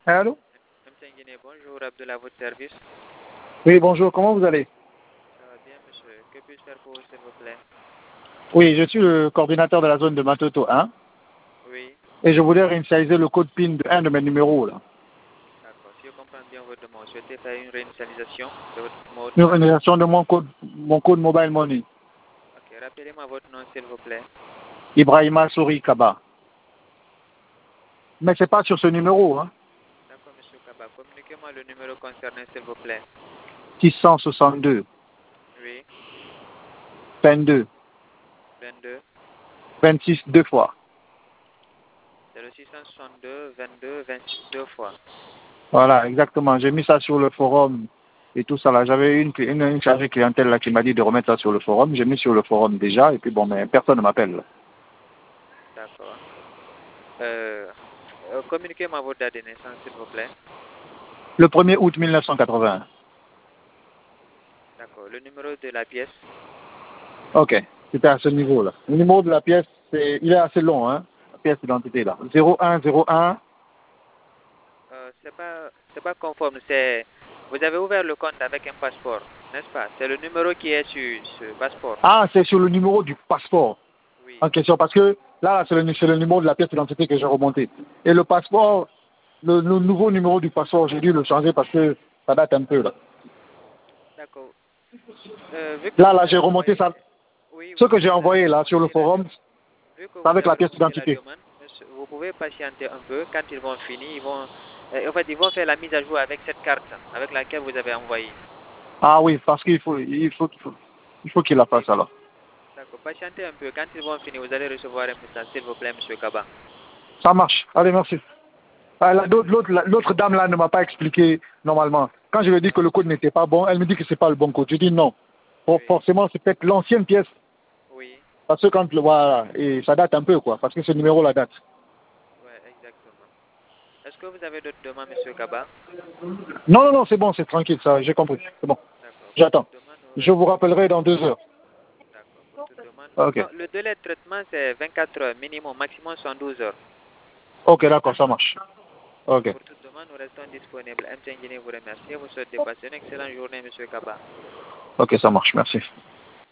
Allô? M5 Guinée, bonjour, Abdullah, à votre service. Oui, bonjour, comment vous allez? Ça va bien, monsieur. Que puis-je faire pour vous, s'il vous plaît? Oui, je suis le coordinateur de la zone de Matoto 1 Oui, et je voulais réinitialiser le code PIN de un de mes numéros là. d'accord. Si je comprends bien votre demande, vous souhaitez faire une réinitialisation de votre mot de Une passe. réinitialisation de mon code mobile money. Ok, rappelez-moi votre nom, s'il vous plaît. Ibrahima Souri Kaba. Mais c'est pas sur ce numéro, hein. D'accord, monsieur Kaba. Communiquez-moi le numéro concerné, s'il vous plaît. 662 Oui, 22 22. 26 deux fois. C'est le 662 22 26 deux fois. Voilà, exactement. J'ai mis ça sur le forum et tout ça là. J'avais une chargée clientèle là qui m'a dit de remettre ça sur le forum. J'ai mis sur le forum déjà et puis bon, mais personne ne m'appelle là. D'accord. Communiquez-moi votre date de naissance, s'il vous plaît. Le 1er août 1981. D'accord. Le numéro de la pièce. Ok, c'était à ce niveau-là. Le numéro de la pièce, il est assez long, hein, la pièce d'identité là. 0101. C'est pas conforme. Vous avez ouvert le compte avec un passeport, n'est-ce pas? C'est le numéro qui est sur ce passeport. Ah, c'est sur le numéro du passeport Oui. en question, parce que là, c'est le numéro de la pièce d'identité que j'ai remonté. Et le passeport, le nouveau numéro du passeport, j'ai dû le changer parce que ça date un peu là. D'accord. Vu que vous Là, avez j'ai remonté envoyé, ça. oui, Ce oui, que j'ai vous avez envoyé là sur le envoyé la forum, demande. Vu que c'est vous avec la avez pièce envoyé la d'identité. demande, vous pouvez patienter un peu. Quand ils vont finir, en fait, ils vont faire la mise à jour avec cette carte avec laquelle vous avez envoyé. Ah oui, parce il faut qu'il la Oui. fasse alors. D'accord. Patientez un peu. Quand ils vont finir, vous allez recevoir un message, s'il vous plaît, monsieur Kaba. Ça marche. Allez, merci. Ah, Voilà, monsieur. l'autre dame là ne m'a pas expliqué normalement. Quand je lui ai dit que le code n'était pas bon, elle me dit que c'est pas le bon code. Je dis non. Oui. Forcément, c'est peut-être l'ancienne pièce. Oui. Parce que quand le voilà, et ça date un peu quoi, parce que ce numéro la date. Ouais, exactement. Est-ce que vous avez d'autres demandes, monsieur Kaba? Non, non, non, c'est bon, c'est tranquille, ça, j'ai compris. C'est bon. D'accord. Pour J'attends. toute demande, nous Je vous restons rappellerai dans disponibles. 2 heures. D'accord. Pour toute demande. Ok. Non, le délai de traitement, c'est 24 heures, minimum, maximum 112 heures. Ok, d'accord, ça marche. Ok. Pour toute demande, nous restons disponibles. M. Guinée vous remercie et vous souhaite de passer une excellente journée, monsieur Kaba. Ok, ça marche, merci.